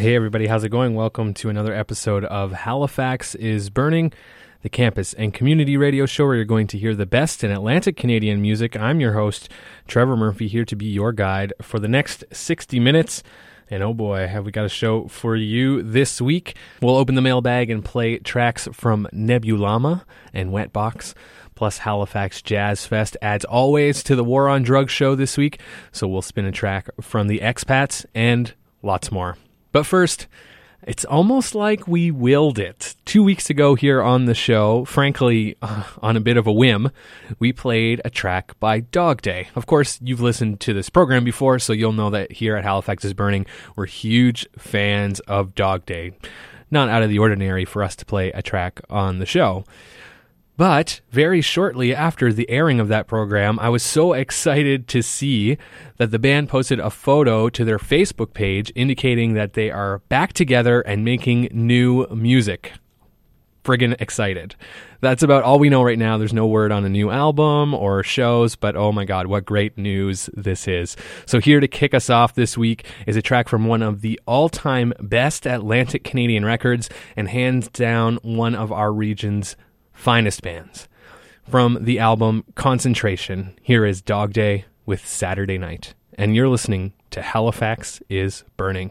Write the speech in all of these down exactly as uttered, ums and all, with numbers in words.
Hey everybody, how's it going? Welcome to another episode of Halifax is Burning, the campus and community radio show where you're going to hear the best in Atlantic Canadian music. I'm your host, Trevor Murphy, here to be your guide for the next sixty minutes. And oh boy, have we got a show for you this week. We'll open the mailbag and play tracks from Nebulama and Wetbox, plus Halifax Jazz Fest adds always to the War on Drugs show this week. So we'll spin a track from the Expats and lots more. But first, it's almost like we willed it. Two weeks ago here on the show, frankly, uh, on a bit of a whim, we played a track by Dog Day. Of course, you've listened to this program before, so you'll know that here at Halifax is Burning, we're huge fans of Dog Day. Not out of the ordinary for us to play a track on the show. But very shortly after the airing of that program, I was so excited to see that the band posted a photo to their Facebook page indicating that they are back together and making new music. Friggin' excited. That's about all we know right now. There's no word on a new album or shows, but oh my god, what great news this is. So here to kick us off this week is a track from one of the all-time best Atlantic Canadian records and hands down one of our region's finest bands. From the album Concentration, here is Dog Day with Saturday Night. And you're listening to Halifax is Burning.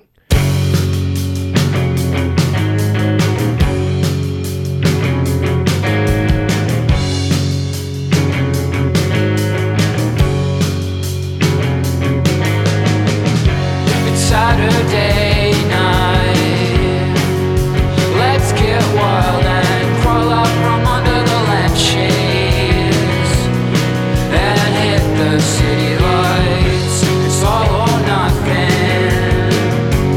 It's Saturday night. Let's get wild and crawl out from under the lampshades and hit the city lights. It's all or nothing.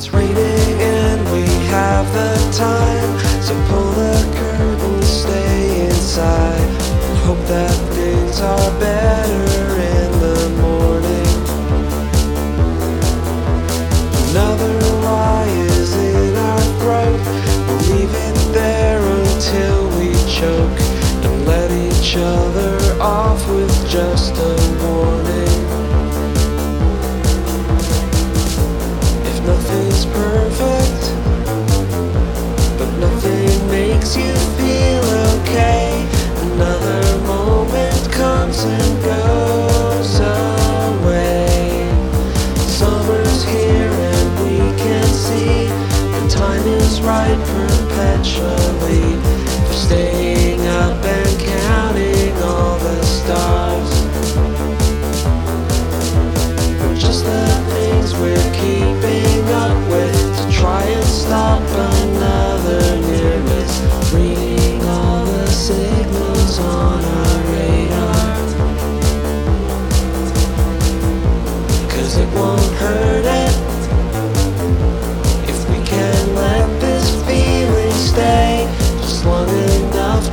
It's raining and we have the time, so pull the curtain, stay inside, and hope that things are better in the morning. Another lie is in our throat, we'll leave it there until we choke, and let each other off with just a warning. If nothing's perfect, but nothing makes you feel okay, another moment comes and goes away. Summer's here and we can see the time is right perpetually, for staying up and counting all the stars, for just the things we're keeping up with, to try and stop another near miss, reading all the signals on our radar. Cause it won't hurt it if we can let this feeling stay just long enough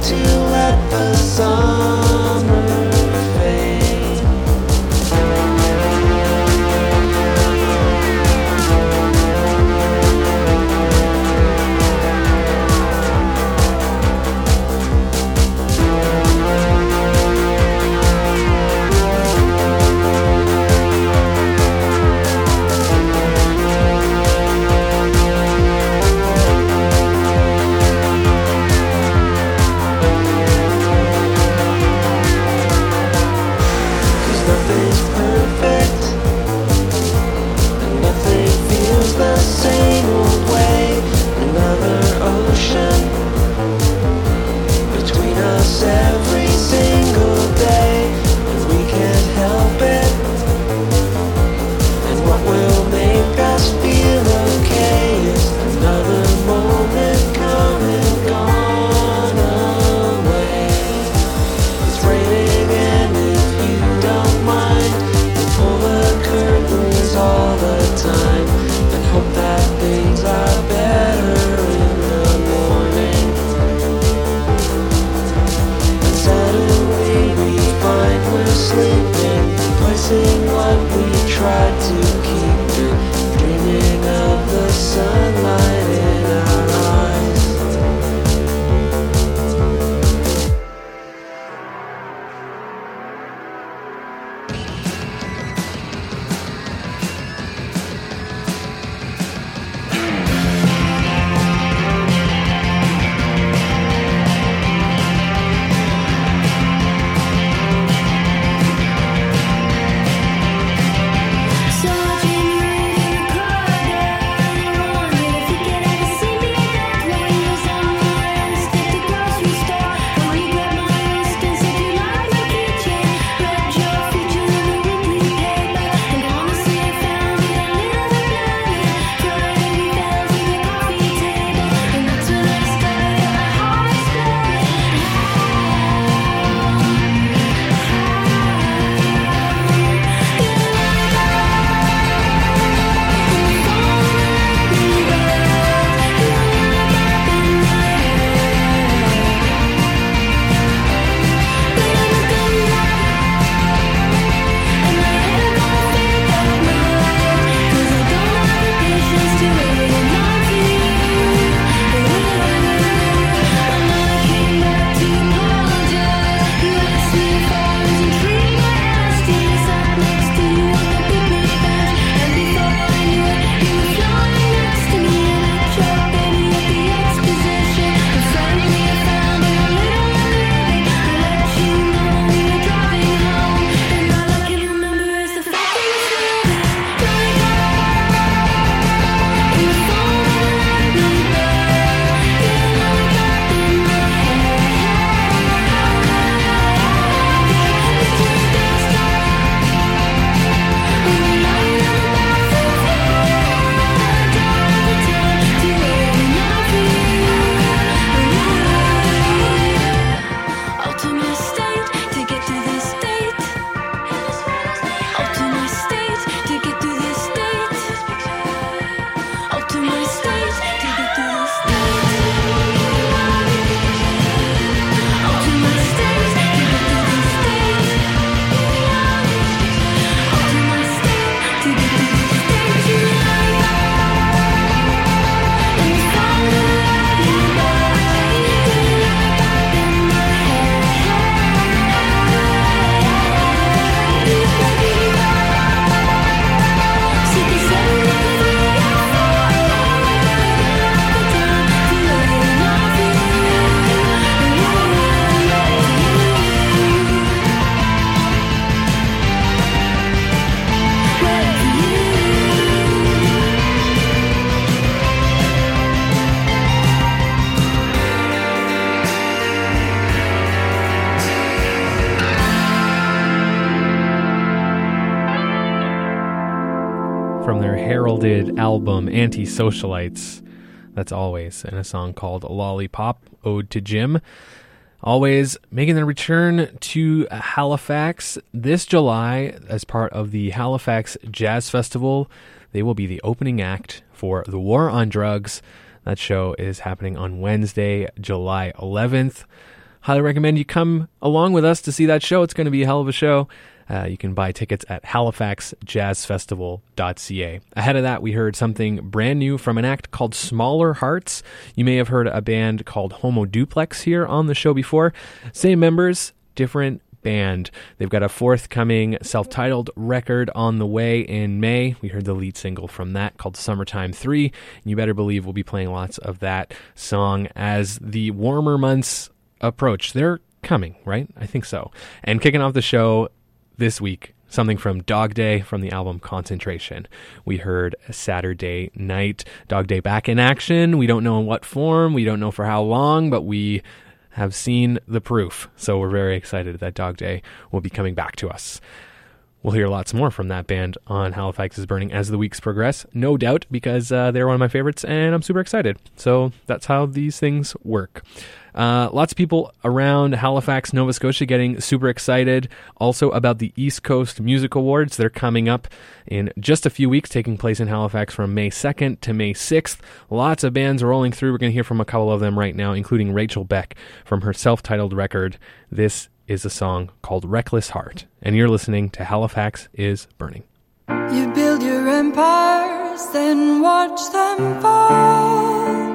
heralded album Anti-Socialites. That's Always, and a song called Lollipop, Ode to Jim. Always making their return to Halifax this July as part of the Halifax Jazz Festival. They will be the opening act for The War on Drugs. That show is happening on Wednesday, July eleventh. Highly recommend you come along with us to see that show. It's going to be a hell of a show. Uh, you can buy tickets at halifax jazz festival dot c a. Ahead of that, we heard something brand new from an act called Smaller Hearts. You may have heard a band called Homo Duplex here on the show before. Same members, different band. They've got a forthcoming self-titled record on the way in May. We heard the lead single from that called Summertime three. And you better believe we'll be playing lots of that song as the warmer months approach. They're coming, right? I think so. And kicking off the show this week, something from Dog Day from the album Concentration. We heard Saturday Night. Dog Day back in action. We don't know in what form. We don't know for how long, but we have seen the proof. So we're very excited that Dog Day will be coming back to us. We'll hear lots more from that band on Halifax is Burning as the weeks progress, no doubt, because uh, they're one of my favorites and I'm super excited. So that's how these things work. Uh, lots of people around Halifax, Nova Scotia getting super excited also about the East Coast Music Awards. They're coming up in just a few weeks, taking place in Halifax from May second to May sixth. Lots of bands rolling through. We're going to hear from a couple of them right now, including Rachel Beck from her self-titled record. This is a song called Reckless Heart, and you're listening to Halifax is Burning. You build your empires, then watch them fall,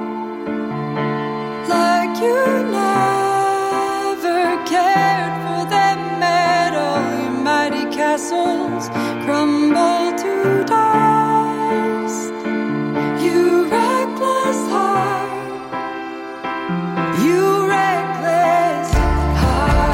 like you never cared for them at all. Your mighty castles crumble to dust. You reckless heart, you reckless heart.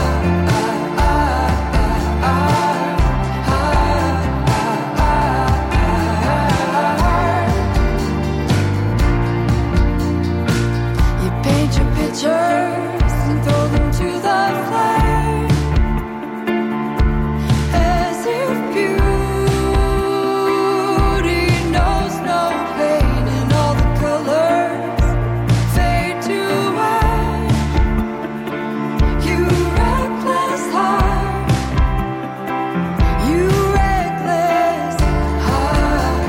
And throw them to the flame, as if beauty knows no pain, and all the colors fade to white. You reckless heart, you reckless heart.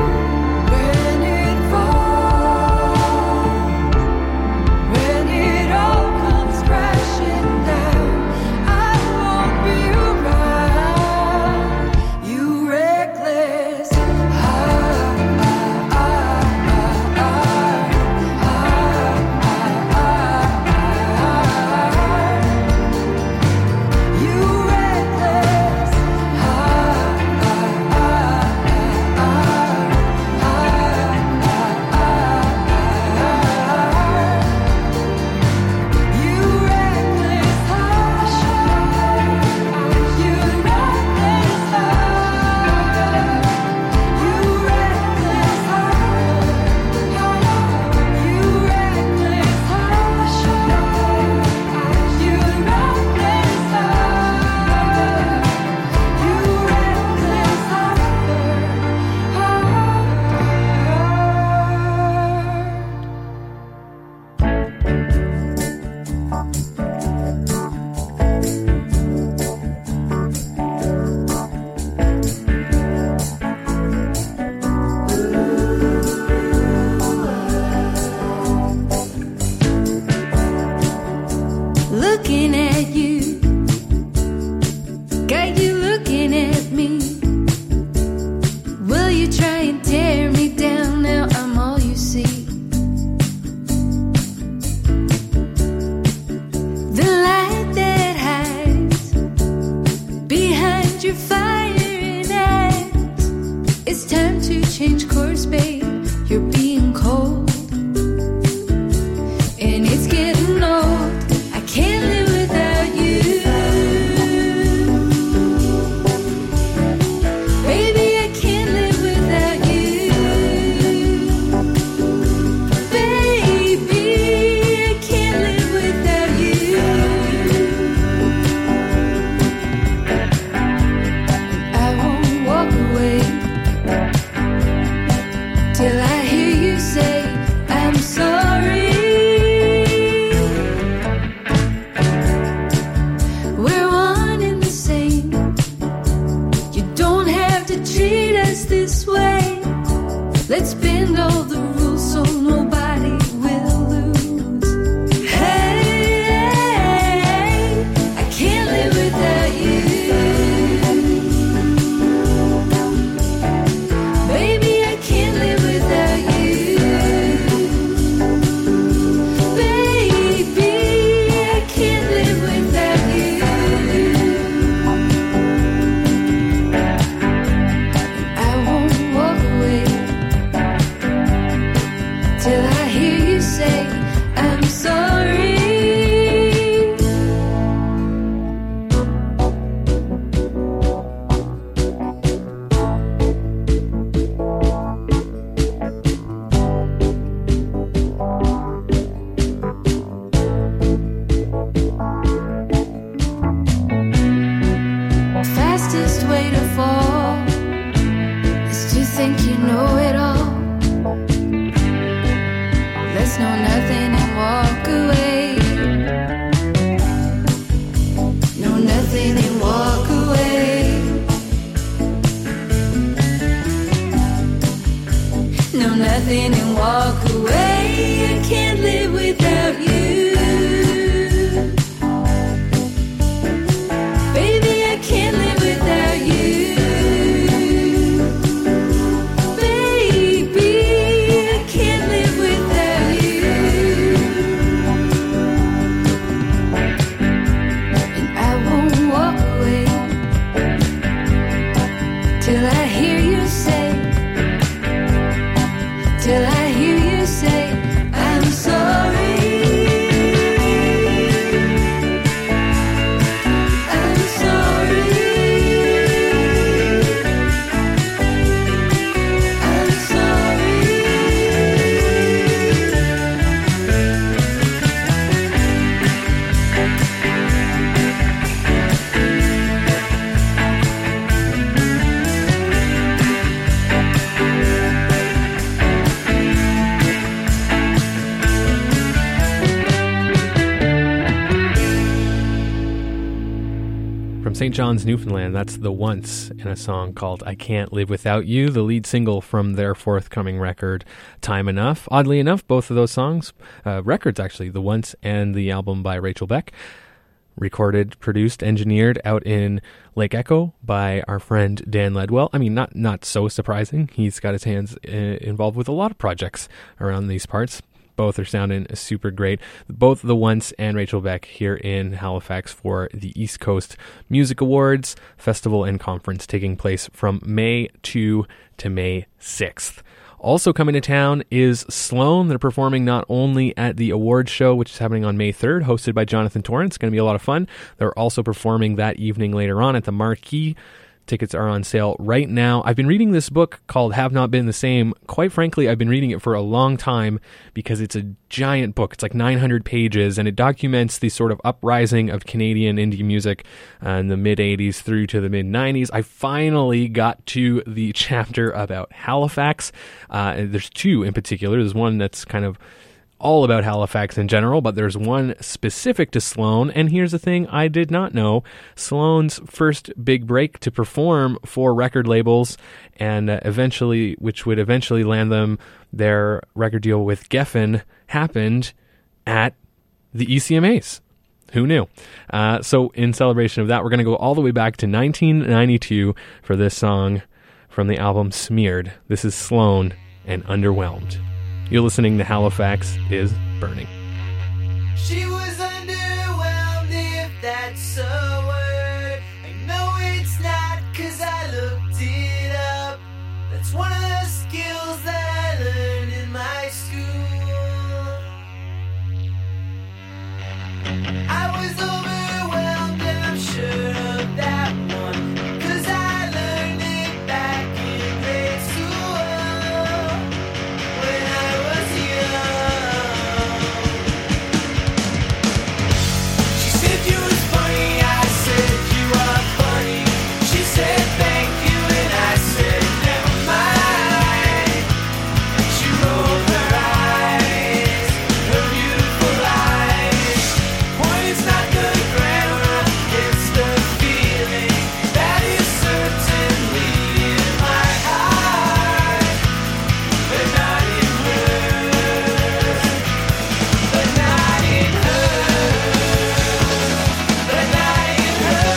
When it looking at you, got you looking at me. Will you try and tear me down? Now I'm all you see. The light that hides behind your firing eyes. It's time to change course, babe. You're being cold, and it's getting old. I can't live without you. Baby, I can't live without you. Baby, I can't live without you. And I won't walk away till I hear you say I'm sorry. We're one and the same. You don't have to treat us this way. Let's bend all the rules so nobody will lose. Hey, I can't live without you. Baby, I can't live without you. Baby, I can't live without you. I won't walk away till I hear you say I'm sorry. Fastest way to fall is to think you know it all. Let's know nothing and walk away. Know nothing and walk away. Know nothing and walk away. I can't live without you. Baby, I can't live without you. Baby, I can't live without you. And I won't walk away till I hear you say, till I hear you say I'm sorry. I'm sorry. I'm sorry. From Saint John's, Newfoundland, that's The Once in a song called I Can't Live Without You, the lead single from their forthcoming record, Time Enough. Oddly enough, both of those songs, uh, records actually, The Once and the album by Rachel Beck, recorded, produced, engineered out in Lake Echo by our friend Dan Ledwell. I mean, not not so surprising. He's got his hands uh, involved with a lot of projects around these parts. Both are sounding super great. Both The Once and Rachel Beck here in Halifax for the East Coast Music Awards Festival and Conference, taking place from May second to May sixth. Also coming to town is Sloan. They're performing not only at the awards show, which is happening on May third, hosted by Jonathan Torrance. It's going to be a lot of fun. They're also performing that evening later on at the Marquee. Tickets are on sale right now. I've been reading this book called Have Not Been the Same. Quite frankly, I've been reading it for a long time because it's a giant book. It's like nine hundred pages, and it documents the sort of uprising of Canadian indie music uh, in the mid-eighties through to the mid-nineties. I finally got to the chapter about Halifax. Uh, and there's two in particular. There's one that's kind of all about Halifax in general, but there's one specific to Sloan. And here's the thing I did not know. Sloan's first big break to perform for record labels, and uh, eventually, which would eventually land them their record deal with Geffen, happened at the E C M As. Who knew? Uh, so in celebration of that, we're going to go all the way back to nineteen ninety-two for this song from the album Smeared. This is Sloan and Underwhelmed. You're listening to Halifax is Burning. She was underwhelmed, if that's a word. I know it's not, cause I looked it up. That's one of the skills that I learned in my school. I was overwhelmed and I'm sure of that one, cause I learned it back in grade school when I was young. She said you was funny, I said you are funny. She said thank you and I said never mind. And she rolled her eyes, her beautiful eyes. Point is not the grammar, it's the feeling that is certainly in my heart, but not in hers, but not in hers, but not in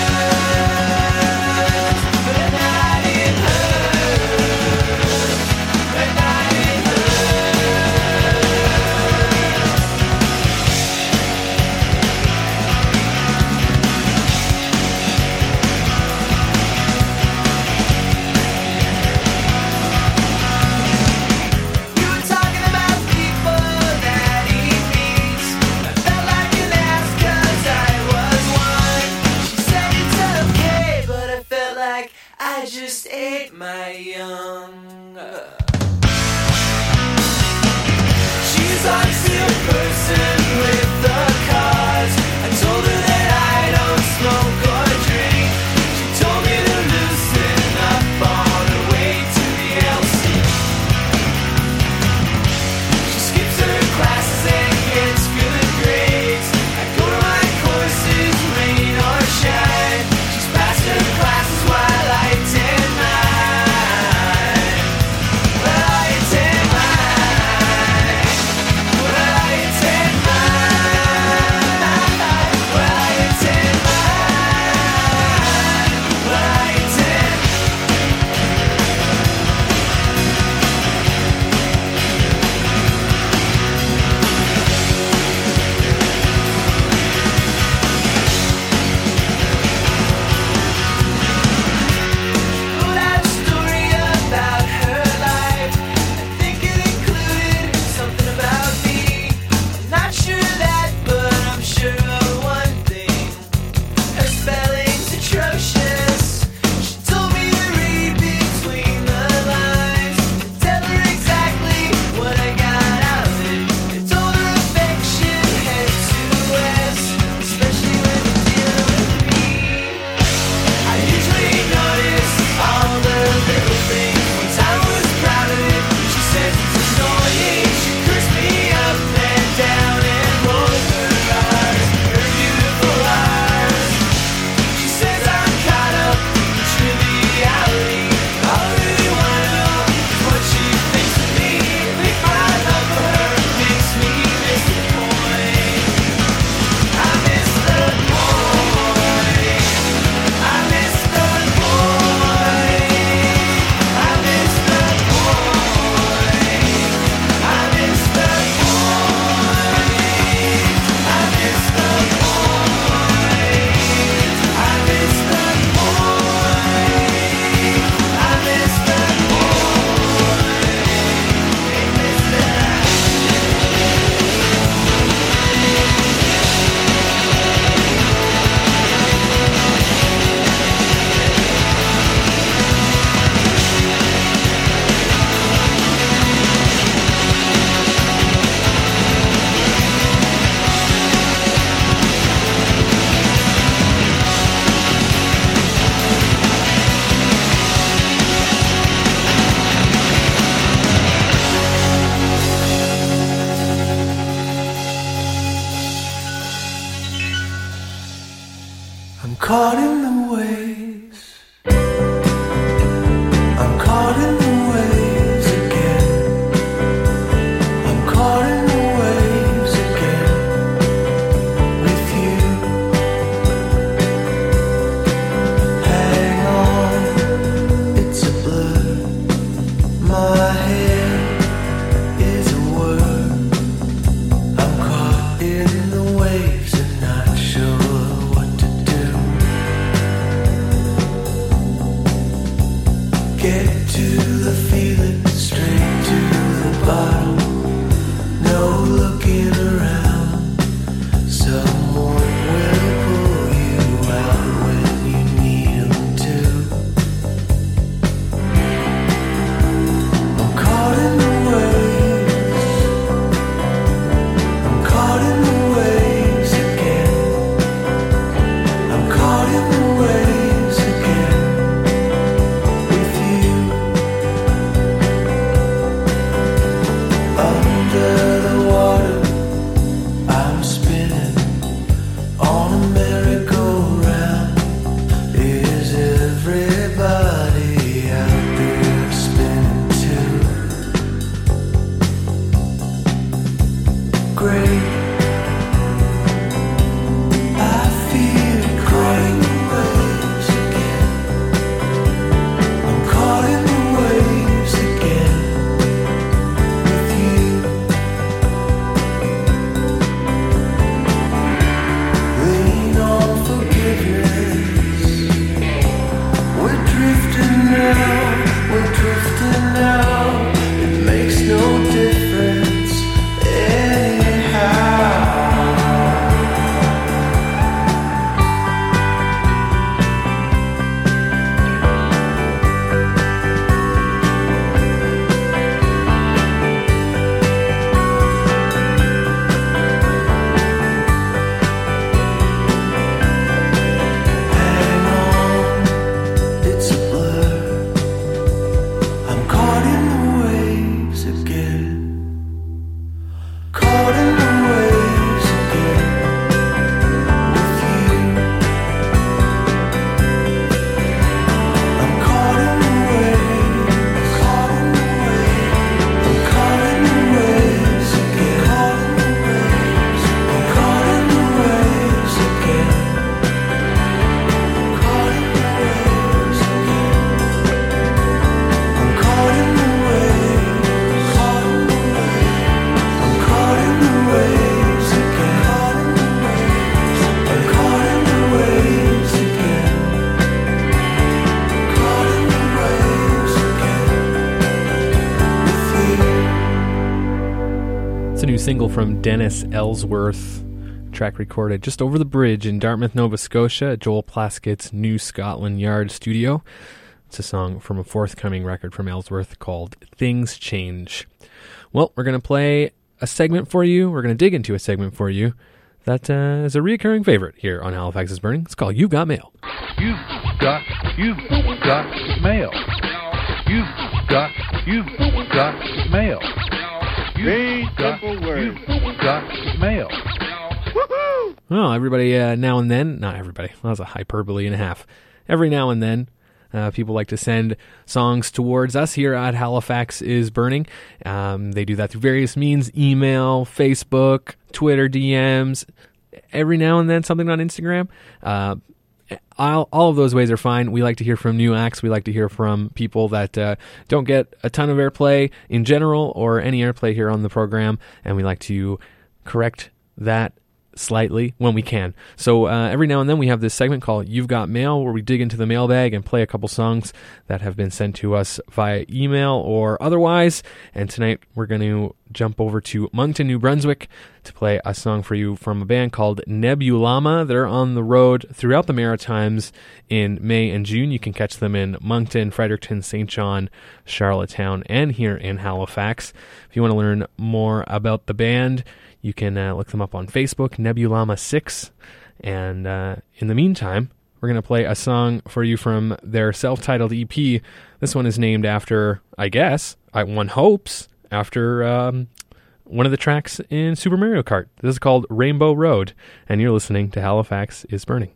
hers, but not in hers, but not in You were talking about people that he meets. I felt like an ass 'cause I was one. She said it's okay, but I felt like I just ate my young. She's obviously a person with the cause. I told her that I don't smoke or drink. She told me to loosen up on her way to the L C. She skips her classes and gets good grades. I go to my courses, rain or shine. She's passed her classes while I attend mine. While I attend mine. While I attend mine. While I attend mine. While I attend. Wrote out a story about her life. I think it included something about me. I'm not sure of that, but I'm sure of one thing. Her spelling's atrocious. She told me to read between the lines and tell her exactly what I got out of it. I told her affection had two F's, especially when you're dealing with me. I usually notice all the little things. One time I was proud of it. She says it's annoying. She cursed me up and down and rolled her eyes, her beautiful eyes. She says I'm caught up in triviality. All I really wanna know is what she thinks of me. I think my love for her makes me miss the point. I miss the point. I miss the point. I miss the point. I miss the point. I miss the point. I miss the point. I miss the I'm caught in the waves. I'm caught in the waves again. I'm caught in the waves again with you. in the waves and not sure what to do. Get to the feeling, straight to the bottom. No looking around. Someone will pull you out when you need 'em to. I'm caught in the waves. I'm caught in the waves again. I'm caught in the waves again with you. Under the water, I'm spinning on a merry-go-round. Is everybody out there spinning too? Great. I feel caught in the waves again. I'm caught in the waves again with you. Lean on forgiveness. We're drifting now, we're drifting now. It makes no difference anyhow. Hang on, it's a blur. I'm caught in the waves again. Caught in the waves again with you. I'm caught in the waves. Caught in the waves. I'm caught in the waves again. Caught in the waves. I'm caught in the waves again. Caught in the waves again. I'm caught in the waves. Caught in the waves. I'm caught in the waves again. I'm caught in the waves again. Caught in the waves again with you. It's a new single from Dennis Ellsworth, track recorded just over the bridge in Dartmouth, Nova Scotia, at Joel Plaskett's new Scotland Yard studio. It's a song from a forthcoming record from Ellsworth called Things Change. Well, we're going to play a segment for you. We're going to dig into a segment for you that uh, is a reoccurring favorite here on Halifax is Burning. It's called You've Got Mail. You've got, you've got mail. You've got, you've got mail. You've got, you've got mail. Well, everybody uh, now and then, not everybody, that was a hyperbole and a half. Every now and then, uh, people like to send songs towards us here at Halifax is Burning. Um, they do that through various means, email, Facebook, Twitter D Ms, every now and then something on Instagram. Uh, I'll, all of those ways are fine. We like to hear from new acts. We like to hear from people that uh, don't get a ton of airplay in general or any airplay here on the program, and we like to correct that slightly when we can. So uh, every now and then we have this segment called You've Got Mail, where we dig into the mailbag and play a couple songs that have been sent to us via email or otherwise. And tonight we're going to jump over to Moncton, New Brunswick to play a song for you from a band called Nebulama. They're on the road throughout the Maritimes in May and June. You can catch them in Moncton, Fredericton, Saint John, Charlottetown, and here in Halifax. If you want to learn more about the band, you can uh, look them up on Facebook, Nebulama six. And uh, in the meantime, we're going to play a song for you from their self-titled E P. This one is named after, I guess, I, one hopes, after um, one of the tracks in Super Mario Kart. This is called Rainbow Road, and you're listening to Halifax is Burning.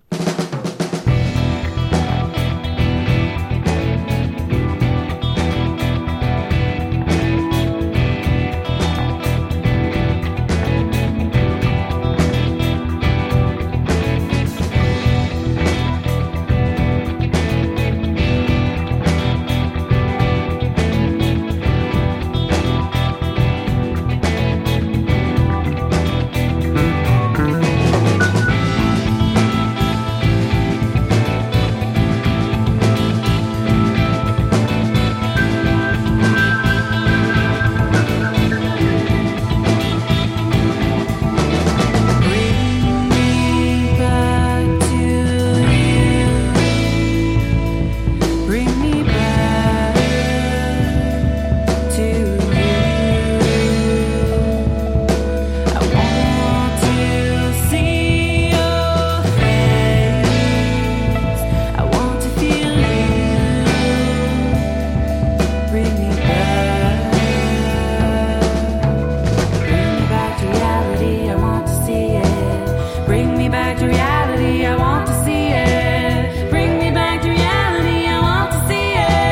me back to reality, I want to see it. Bring me back to reality, I want to see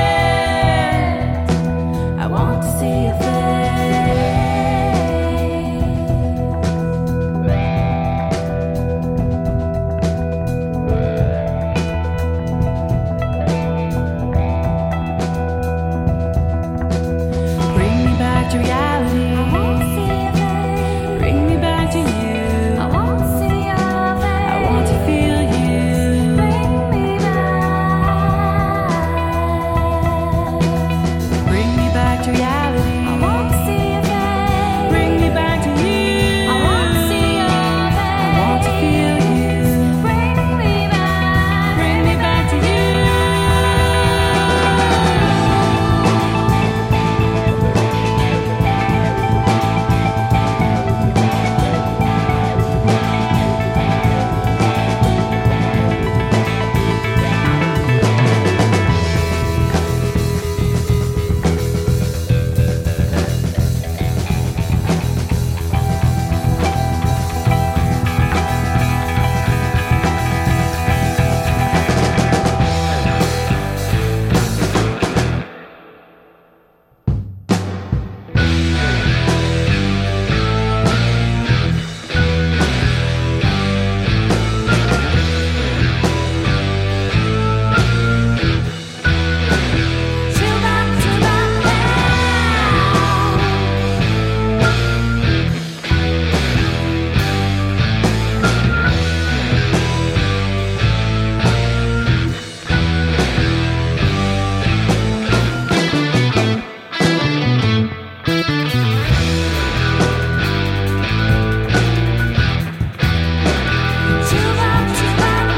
it. I want to see it fade. Bring me back to reality. I want to see it fade. Bring me back to you. I want to see your face. I want to feel you. Bring me back. Bring me back to reality. I want to see your face. Bring me back to you. I want to see your face. I want to feel you. Bring me back. Bring me back to you. Chill back to that Chill back to that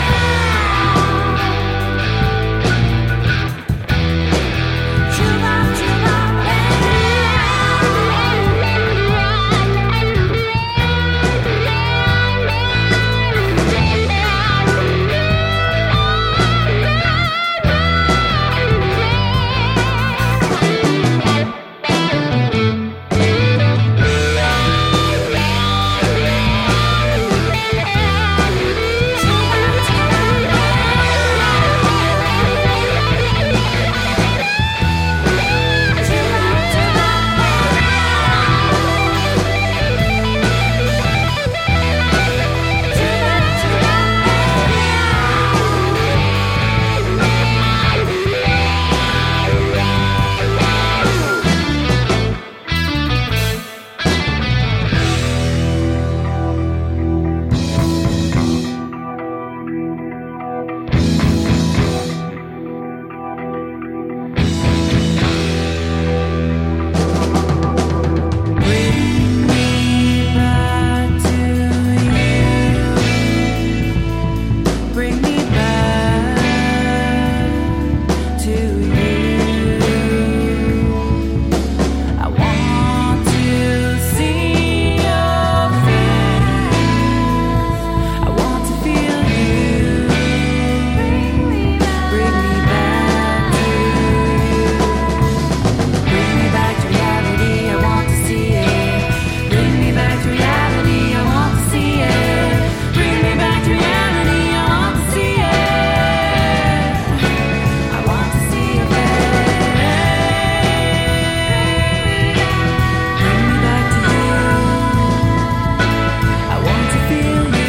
Chill back to Bring me back to you. I want to see your face. I want to feel you. Bring me back. Bring me back to you. Bring me back to reality, I want to see it. Bring me back to reality, I want to see it. Bring me back to reality, I want to see it. I want to see your face. Bring me back to you. I want to feel you.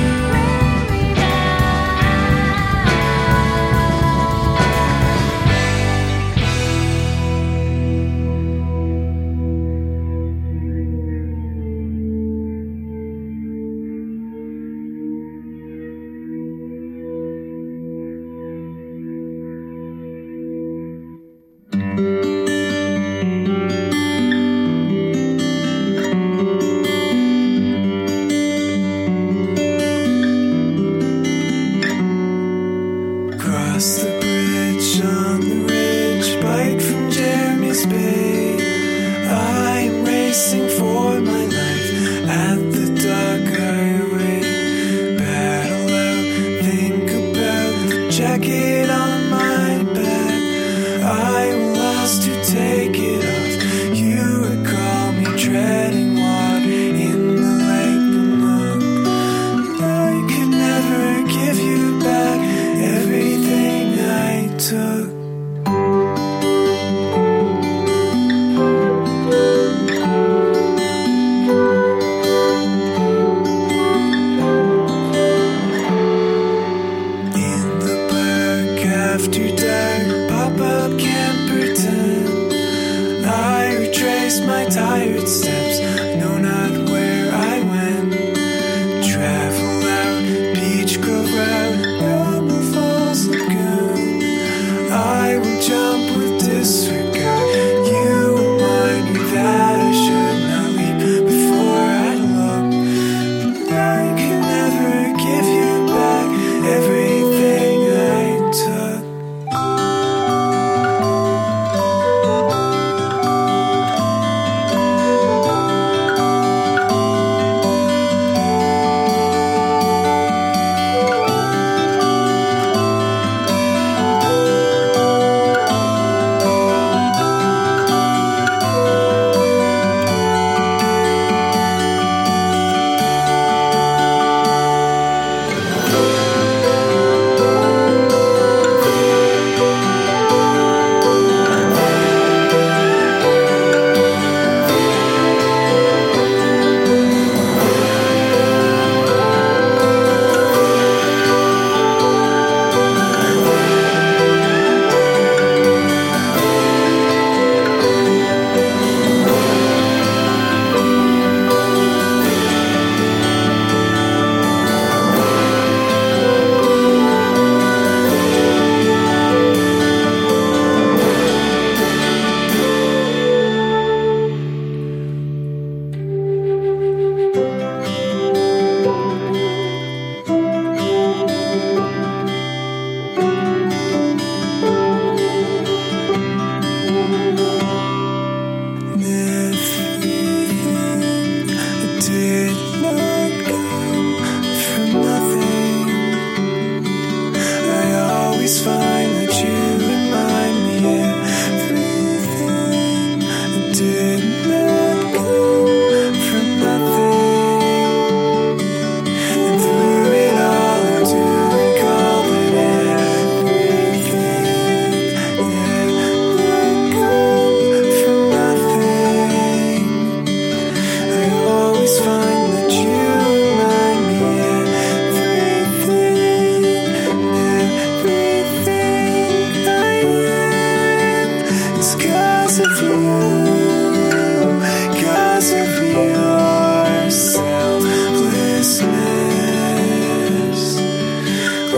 Cross the bridge on the ridge, bike from Jeremy's Bay. I'm racing for my life at the dock highway. Battle out, think about the jacket on my back. I will ask to take it off. You recall me treading water in the lake Pamuck.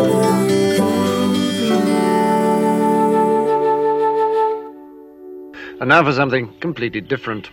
And now for something completely different.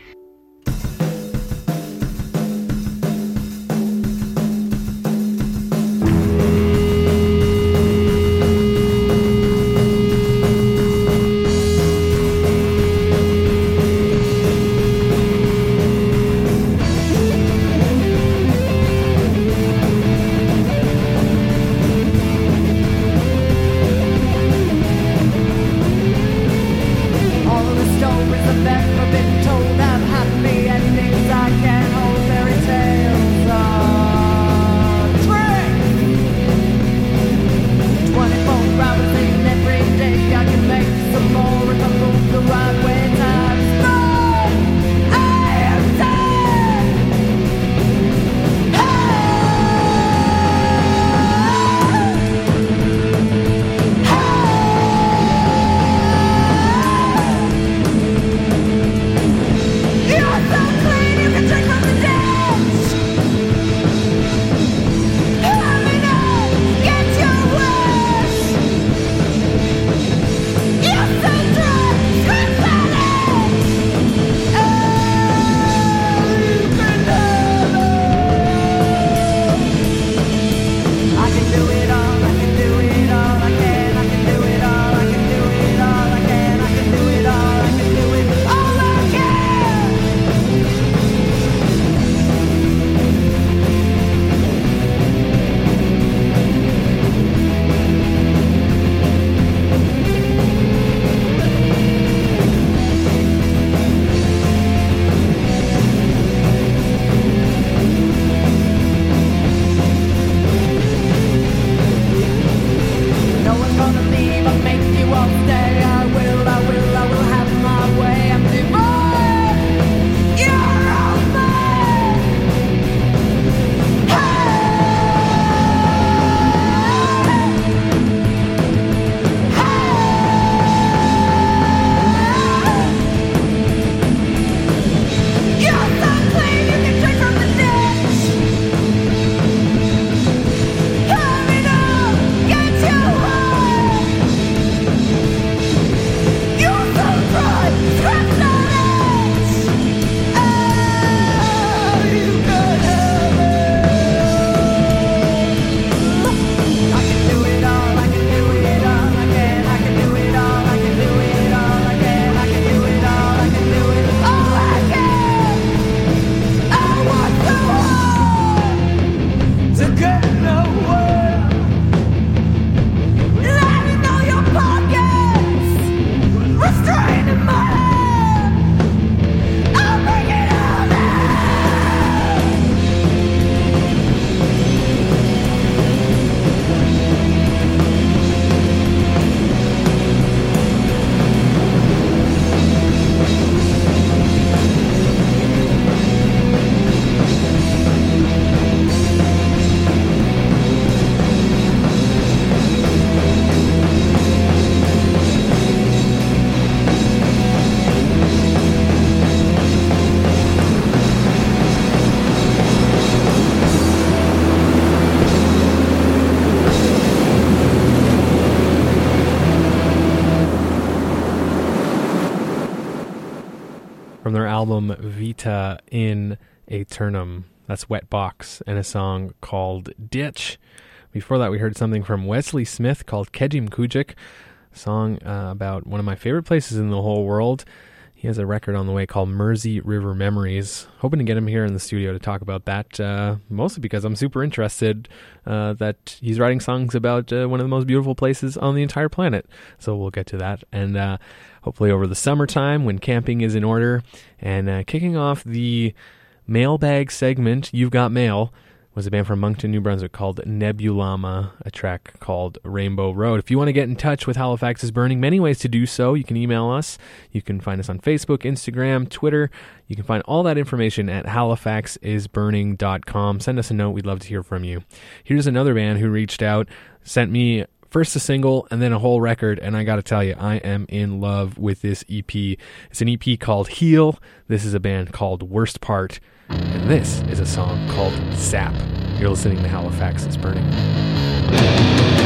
from their album Vita in Aeternum. That's Wet Box and a song called Ditch. Before that, we heard something from Wesley Smith called Kejim Kujic, a song uh, about one of my favorite places in the whole world. He has a record on the way called Mersey River Memories. Hoping to get him here in the studio to talk about that, uh, mostly because I'm super interested uh, that he's writing songs about uh, one of the most beautiful places on the entire planet. So we'll get to that. And uh, hopefully over the summertime when camping is in order. And uh, kicking off the mailbag segment, You've Got Mail, was a band from Moncton, New Brunswick called Nebulama, a track called Rainbow Road. If you want to get in touch with Halifax is Burning, many ways to do so. You can email us. You can find us on Facebook, Instagram, Twitter. You can find all that information at halifax is burning dot com. Send us a note. We'd love to hear from you. Here's another band who reached out, sent me first a single and then a whole record, and I got to tell you, I am in love with this E P. It's an E P called Heal. This is a band called Worst Part. And this is a song called Sap. You're listening to Halifax is Burning.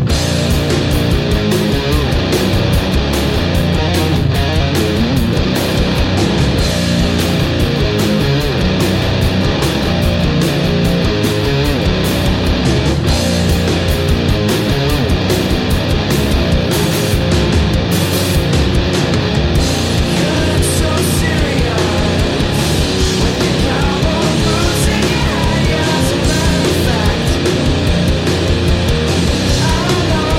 I don't know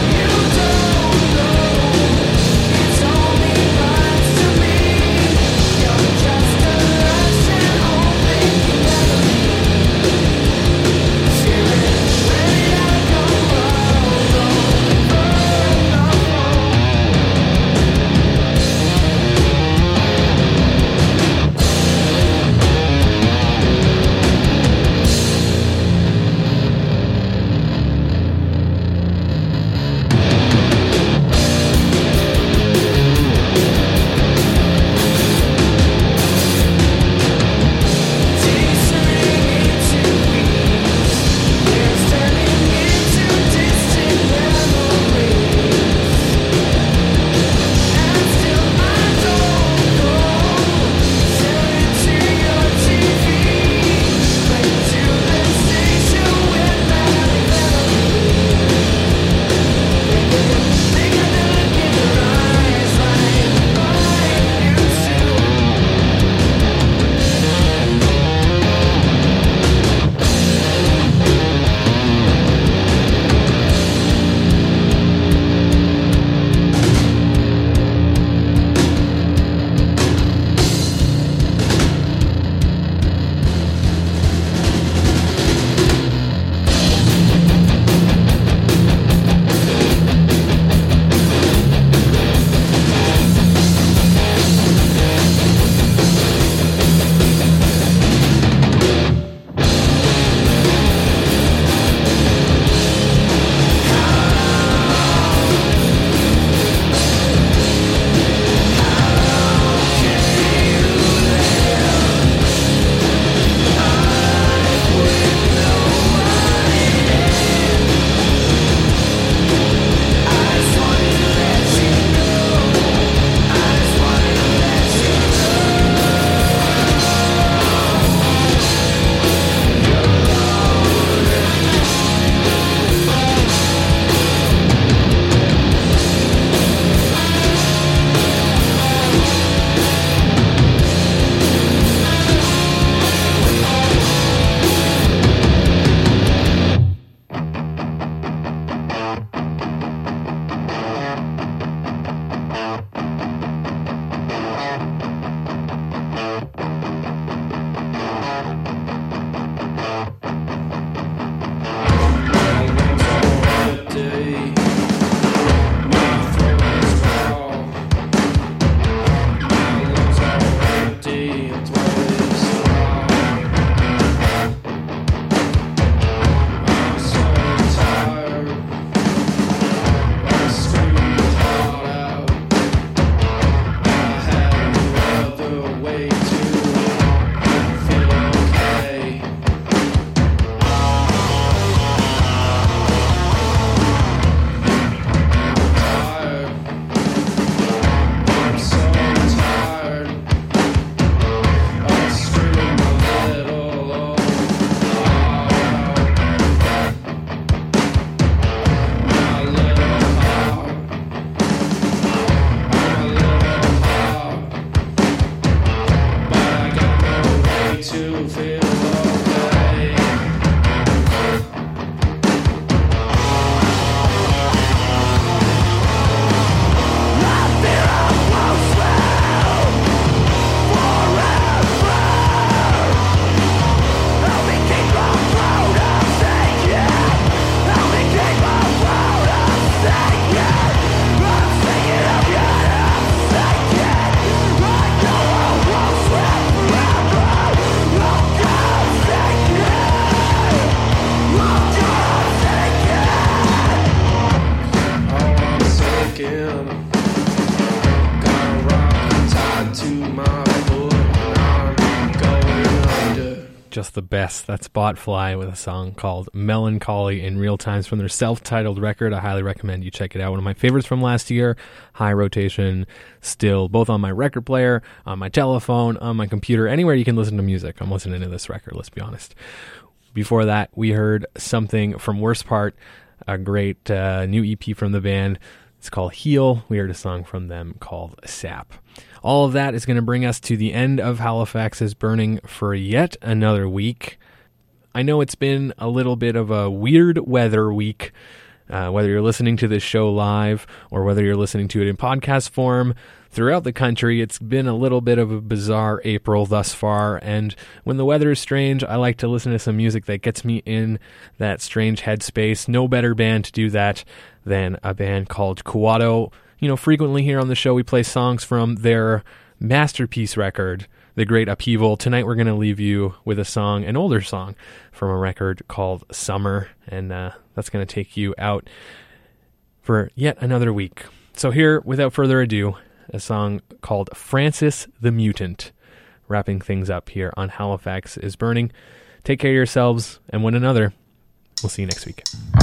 just the best. That's Botfly with a song called Melancholy in Real Times from their self-titled record. I highly recommend you check it out. One of my favorites from last year. High rotation, still both on my record player, on my telephone, on my computer, anywhere you can listen to music. I'm listening to this record, let's be honest. Before that, we heard something from Worst Part, a great uh, new E P from the band. It's called Heal. We heard a song from them called Sap. All of that is going to bring us to the end of Halifax is Burning for yet another week. I know it's been a little bit of a weird weather week, uh, whether you're listening to this show live or whether you're listening to it in podcast form. Throughout the country, it's been a little bit of a bizarre April thus far, and when the weather is strange, I like to listen to some music that gets me in that strange headspace. No better band to do that than a band called Kuato. You know, frequently here on the show, we play songs from their masterpiece record, The Great Upheaval. Tonight, we're going to leave you with a song, an older song, from a record called Summer, and uh, that's going to take you out for yet another week. So here, without further ado, a song called Francis the Mutant, wrapping things up here on Halifax is Burning. Take care of yourselves and one another. We'll see you next week.